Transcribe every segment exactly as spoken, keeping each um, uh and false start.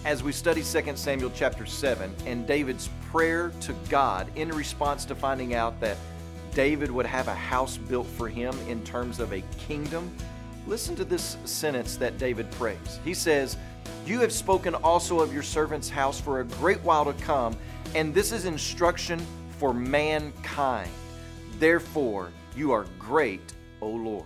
As we study Second Samuel chapter seven and David's prayer to God in response to finding out that David would have a house built for him in terms of a kingdom, listen to this sentence that David prays. He says, "You have spoken also of your servant's house for a great while to come, and this is instruction for mankind. Therefore, you are great, O Lord."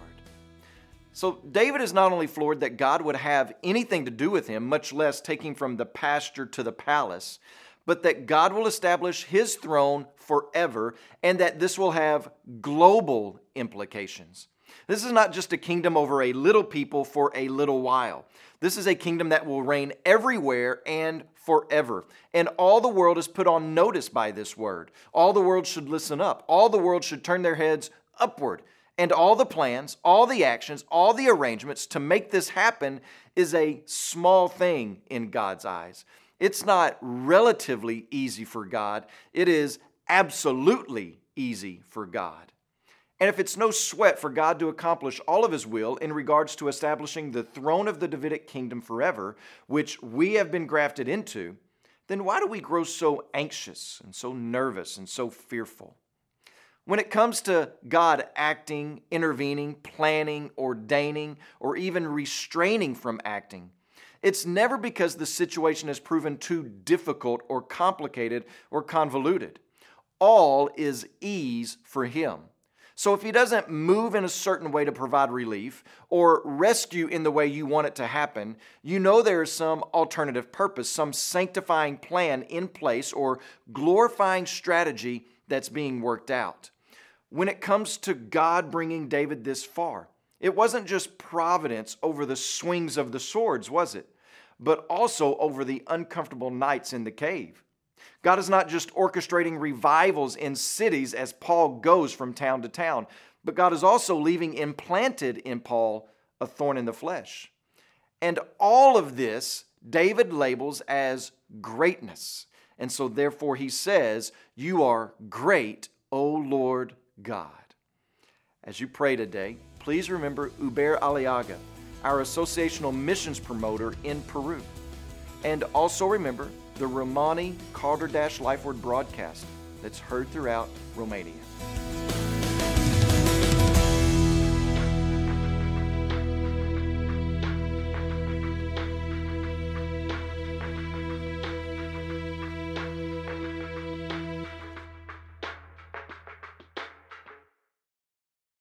So David is not only floored that God would have anything to do with him, much less take him from the pasture to the palace, but that God will establish his throne forever and that this will have global implications. This is not just a kingdom over a little people for a little while. This is a kingdom that will reign everywhere and forever. And all the world is put on notice by this word. All the world should listen up. All the world should turn their heads upward. And all the plans, all the actions, all the arrangements to make this happen is a small thing in God's eyes. It's not relatively easy for God. It is absolutely easy for God. And if it's no sweat for God to accomplish all of His will in regards to establishing the throne of the Davidic kingdom forever, which we have been grafted into, then why do we grow so anxious and so nervous and so fearful? When it comes to God acting, intervening, planning, ordaining, or even restraining from acting, it's never because the situation has proven too difficult or complicated or convoluted. All is ease for Him. So if He doesn't move in a certain way to provide relief or rescue in the way you want it to happen, you know there is some alternative purpose, some sanctifying plan in place or glorifying strategy that's being worked out. When it comes to God bringing David this far, it wasn't just providence over the swings of the swords, was it? But also over the uncomfortable nights in the cave. God is not just orchestrating revivals in cities as Paul goes from town to town, but God is also leaving implanted in Paul a thorn in the flesh. And all of this David labels as greatness. And so therefore he says, "You are great, O Lord God." As you pray today, please remember Uber Aliaga, our associational missions promoter in Peru. And also remember the Romani Calder Dash Life Word broadcast that's heard throughout Romania.